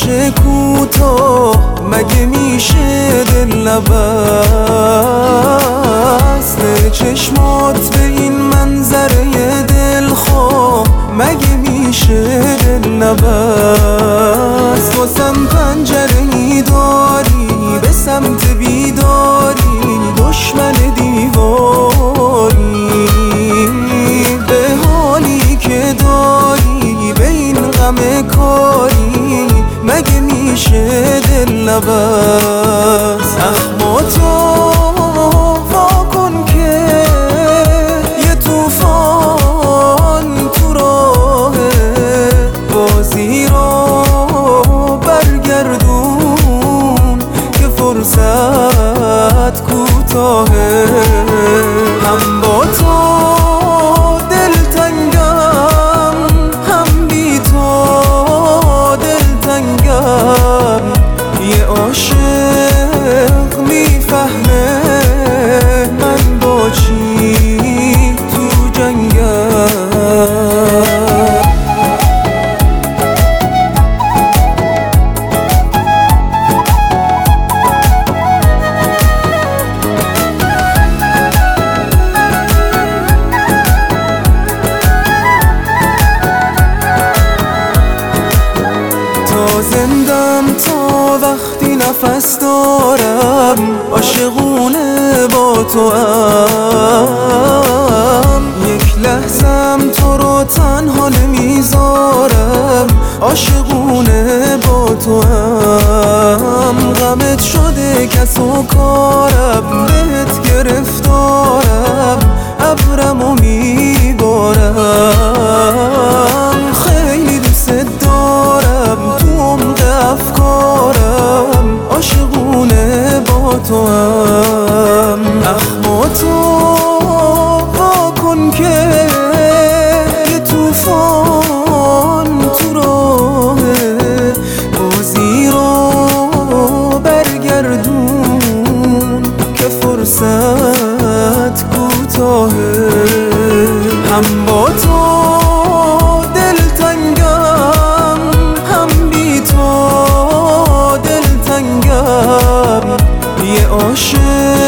باشه کوتاه مگه میشه دل نبسته چشمات به این منظره دلخواه مگه میشه دل نبست واسم پنجره‌ای داری به سمت بیداری دشمن دیواری به حالی که داری به این غم کاری مگه میشه دل نبست اخماتو واکن که یه طوفان تو راه بازی رو برگردون که فرصت کوتاهه هم با تو دلتنگم هم بی تو دلتنگم یه عاشق میفهمه من با چی تو جنگم زندم تا وقتی نفس دارم عاشقونه با تو یک لحظم تو رو تنها نمیذارم عاشقونه با تو غمت شده کس و کارم بهت گرفتارم ابرمو میبارم خیلی دوست دارم تو عمق افکارم عاشقونه با تو اخماتو واکن که یه طوفان تو راه بازی رو برگردون که فرصت کوتاهه هم با تو دلتنگم هم بی تو دلتنگم یه عاشق